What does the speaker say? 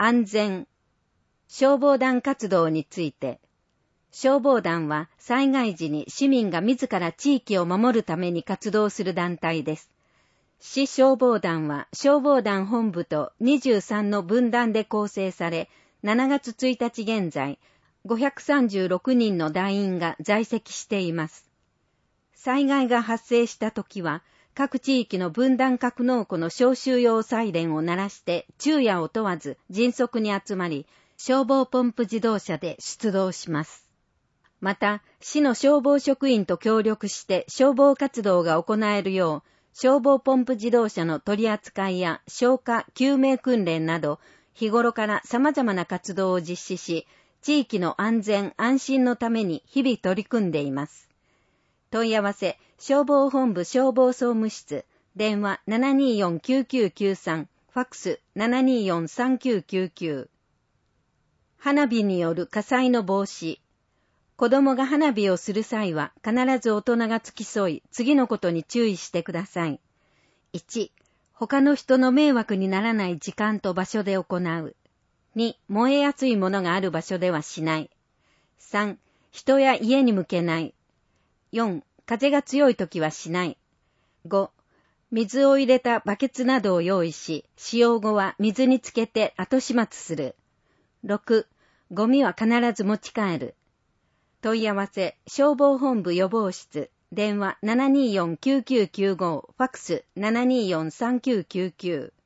安全、消防団活動について、消防団は災害時に市民が自ら地域を守るために活動する団体です。市消防団は消防団本部と23の分団で構成され、7月1日現在、536人の団員が在籍しています。災害が発生したときは、各地域の分団格納庫の招集用サイレンを鳴らして昼夜を問わず迅速に集まり、消防ポンプ自動車で出動します。また、市の消防職員と協力して消防活動が行えるよう、消防ポンプ自動車の取り扱いや消火・救命訓練など、日頃から様々な活動を実施し、地域の安全・安心のために日々取り組んでいます。問い合わせ、消防本部消防総務室、電話 724-9993、ファックス 724-3999。花火による火災の防止。子供が花火をする際は必ず大人が付き添い、次のことに注意してください。1、他の人の迷惑にならない時間と場所で行う。2、燃えやすいものがある場所ではしない。3、人や家に向けない。4、風が強い時はしない。5、水を入れたバケツなどを用意し、使用後は水につけて後始末する。6、ゴミは必ず持ち帰る。問い合わせ、消防本部予防室、電話 724-9995、ファックス 724-3999。